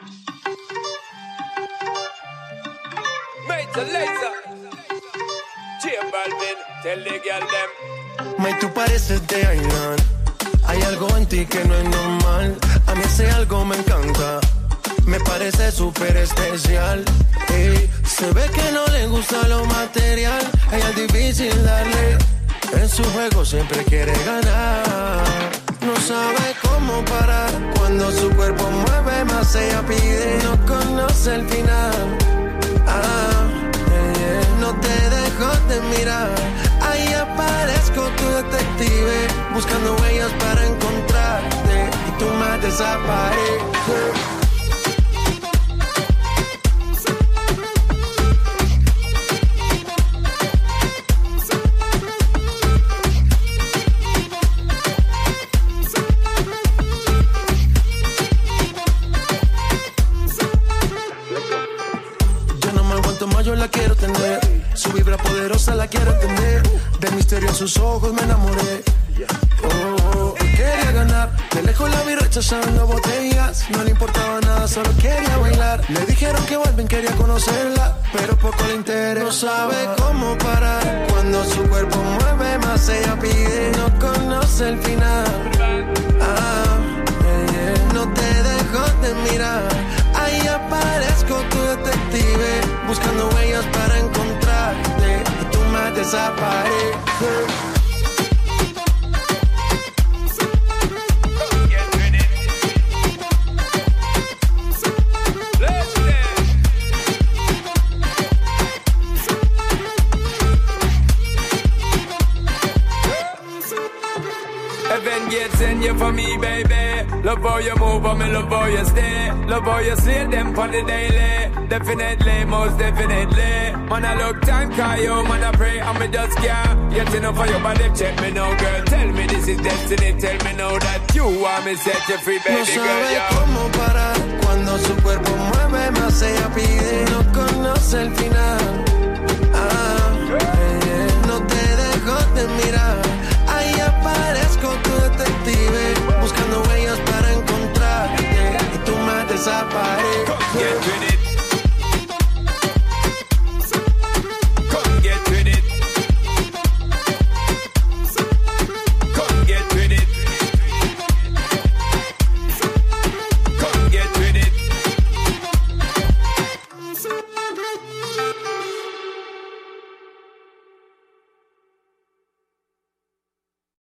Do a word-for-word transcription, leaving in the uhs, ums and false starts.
Major Lazer, J Balvin, tell the girl them. May, tú pareces de Ainan. Hay algo en ti que no es normal. A mí ese algo me encanta. Me parece súper especial. Ey, se ve que no le gusta lo material. A ella es difícil darle. En su juego siempre quiere ganar. No sabe cómo parar. Cuando su cuerpo mueve más ella pide. No conoce el final. Ah, yeah, yeah. No te dejo de mirar. Ahí aparezco tu detective, buscando huellas para encontrarte. Y tú más desapareces. Yo la quiero tener, su vibra poderosa la quiero entender. Del misterio en sus ojos me enamoré. Oh, oh, quería ganar, de lejos la vi rechazando botellas. No le importaba nada, solo quería bailar. Le dijeron que vuelven, quería conocerla, pero poco le interesa. No sabe cómo parar, cuando su cuerpo mueve más ella pide. No conoce el final. Ah, yeah, yeah. No te dejo de mirar. Ahí aparezco tu detective, buscando huellas para encontrarte. Y tú más desapareces. Send you for me, baby. Love how you move, and me love how you stay. Love how you slay them for the daily. Definitely, most definitely. Man, I look time, call you, man, I pray, and me just can't get enough of your body. Check me now, girl. Tell me this is destiny. Tell me now that you want me set you free, baby no sabe girl. Yeah. Cómo parar cuando su cuerpo mueve más ella pide. No conoce el final. Ah, yeah, yeah. No te dejo de mirar. Ahí aparezco tu detective, buscando huellas para encontrarte. Y tú más desapareces.